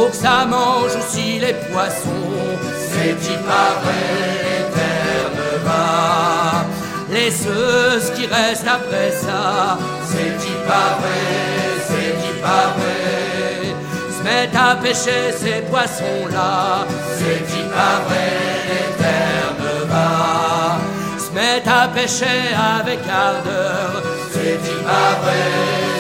faut que ça mange aussi les poissons. C'est y pas vrai, les terres ne va. Les ceux qui restent après ça, c'est y pas vrai, c'est y pas vrai. Se mettent à pêcher ces poissons-là, c'est y pas vrai, les terres ne va. Se mettent à pêcher avec ardeur, c'est y pas vrai.